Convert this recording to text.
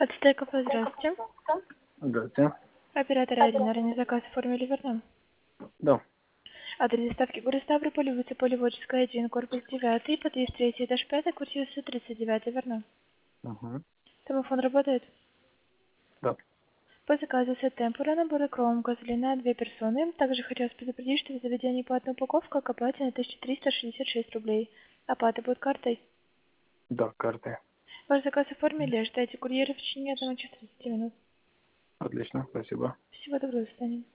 Ацтеков, здравствуйте. Здравствуйте. Оператор 1, ранее заказ оформили, верно? Да. Адрес доставки город Ставрополь, улица Полеводческая, 1, корпус 9, подъезд 3, этаж 5, квартира 139, верно? Угу. Телефон работает? Да. По заказу с темпура набора кромка длина 2 персоны. Также хотелось предупредить, что в заведении по одной упаковке к оплате на 1366 рублей. Оплата будет картой. Да, карты. Ваш заказ оформили, ждайте курьера в течение 1 часа 30 минут. Отлично, спасибо. Всего доброго, до свидания.